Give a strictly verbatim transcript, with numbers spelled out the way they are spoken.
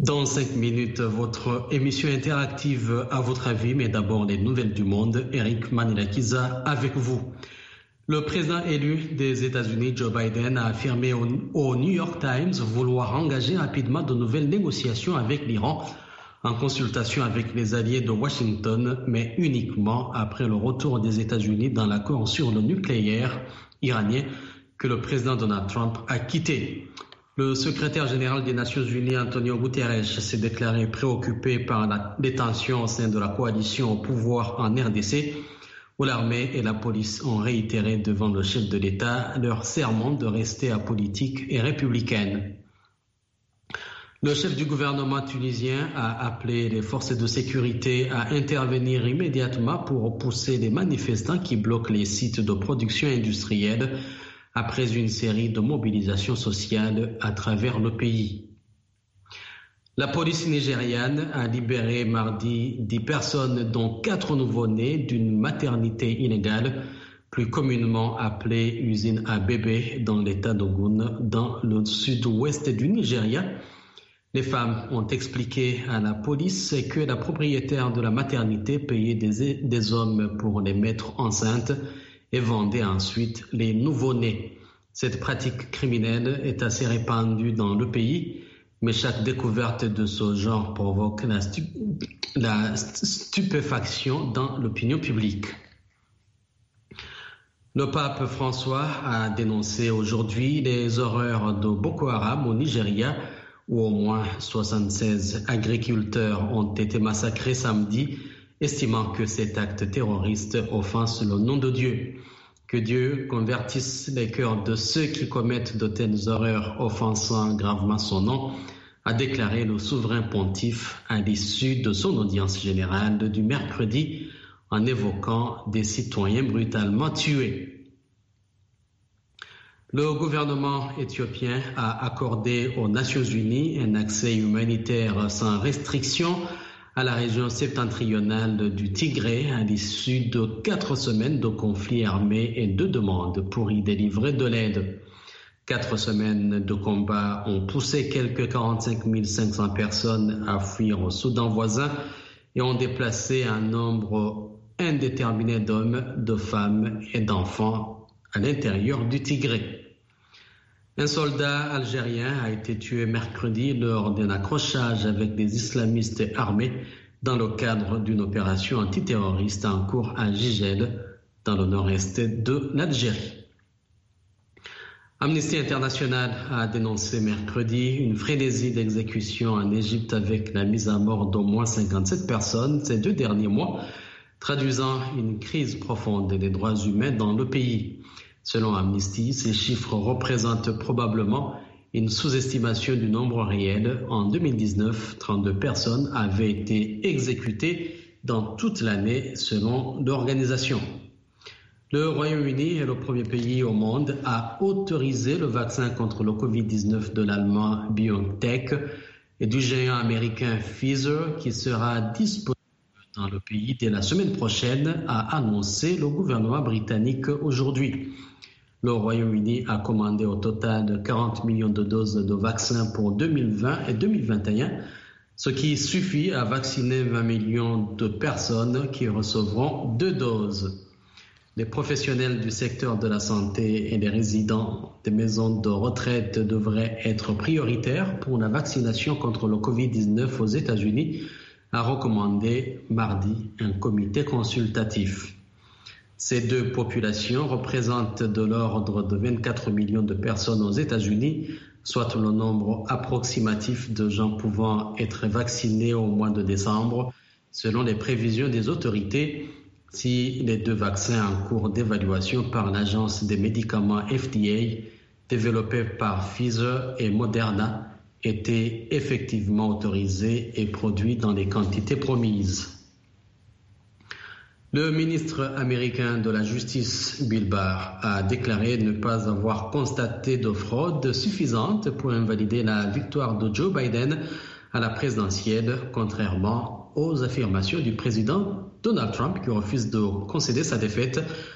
Dans cinq minutes, votre émission interactive à votre avis, mais d'abord les nouvelles du monde. Eric Manilakiza avec vous. Le président élu des États-Unis, Joe Biden, a affirmé au, au New York Times vouloir engager rapidement de nouvelles négociations avec l'Iran en consultation avec les alliés de Washington, mais uniquement après le retour des États-Unis dans l'accord sur le nucléaire iranien que le président Donald Trump a quitté. Le secrétaire général des Nations Unies, Antonio Guterres, s'est déclaré préoccupé par la détention au sein de la coalition au pouvoir en R D C, où l'armée et la police ont réitéré devant le chef de l'État leur serment de rester apolitique et républicaine. Le chef du gouvernement tunisien a appelé les forces de sécurité à intervenir immédiatement pour repousser les manifestants qui bloquent les sites de production industrielle après une série de mobilisations sociales à travers le pays. La police nigériane a libéré mardi dix personnes, dont quatre nouveau-nés, d'une maternité illégale, plus communément appelée usine à bébés, dans l'état d'Ogun, dans le sud-ouest du Nigeria. Les femmes ont expliqué à la police que la propriétaire de la maternité payait des, des hommes pour les mettre enceintes et vendait ensuite les nouveau-nés. Cette pratique criminelle est assez répandue dans le pays, mais chaque découverte de ce genre provoque la, stu- la stupéfaction dans l'opinion publique. Le pape François a dénoncé aujourd'hui les horreurs de Boko Haram au Nigeria, où au moins soixante-seize agriculteurs ont été massacrés samedi, estimant que cet acte terroriste offense le nom de Dieu. Que Dieu convertisse les cœurs de ceux qui commettent de telles horreurs offensant gravement son nom, a déclaré le souverain pontife à l'issue de son audience générale du mercredi en évoquant des citoyens brutalement tués. Le gouvernement éthiopien a accordé aux Nations Unies un accès humanitaire sans restriction à la région septentrionale du Tigré à l'issue de quatre semaines de conflits armés et de demandes pour y délivrer de l'aide. Quatre semaines de combats ont poussé quelques quarante-cinq mille cinq cents personnes à fuir au Soudan voisin et ont déplacé un nombre indéterminé d'hommes, de femmes et d'enfants à l'intérieur du Tigré. Un soldat algérien a été tué mercredi lors d'un accrochage avec des islamistes armés dans le cadre d'une opération antiterroriste en cours à Gigel, dans le nord-est de l'Algérie. Amnesty International a dénoncé mercredi une frénésie d'exécution en Égypte avec la mise à mort d'au moins cinquante-sept personnes ces deux derniers mois, traduisant une crise profonde des droits humains dans le pays. Selon Amnesty, ces chiffres représentent probablement une sous-estimation du nombre réel. En deux mille dix-neuf, trente-deux personnes avaient été exécutées dans toute l'année selon l'organisation. Le Royaume-Uni est le premier pays au monde à autoriser le vaccin contre le covid dix-neuf de l'allemand BioNTech et du géant américain Pfizer qui sera disponible dans le pays dès la semaine prochaine, a annoncé le gouvernement britannique aujourd'hui. Le Royaume-Uni a commandé au total quarante millions de doses de vaccins pour deux mille vingt et deux mille vingt et un, ce qui suffit à vacciner vingt millions de personnes qui recevront deux doses. Les professionnels du secteur de la santé et les résidents des maisons de retraite devraient être prioritaires pour la vaccination contre le covid dix-neuf aux États-Unis, a recommandé mardi un comité consultatif. Ces deux populations représentent de l'ordre de vingt-quatre millions de personnes aux États-Unis, soit le nombre approximatif de gens pouvant être vaccinés au mois de décembre, selon les prévisions des autorités, si les deux vaccins en cours d'évaluation par l'Agence des médicaments F D A, développés par Pfizer et Moderna, étaient effectivement autorisés et produits dans les quantités promises. Le ministre américain de la Justice, Bill Barr, a déclaré ne pas avoir constaté de fraude suffisante pour invalider la victoire de Joe Biden à la présidentielle, contrairement aux affirmations du président Donald Trump qui refuse de concéder sa défaite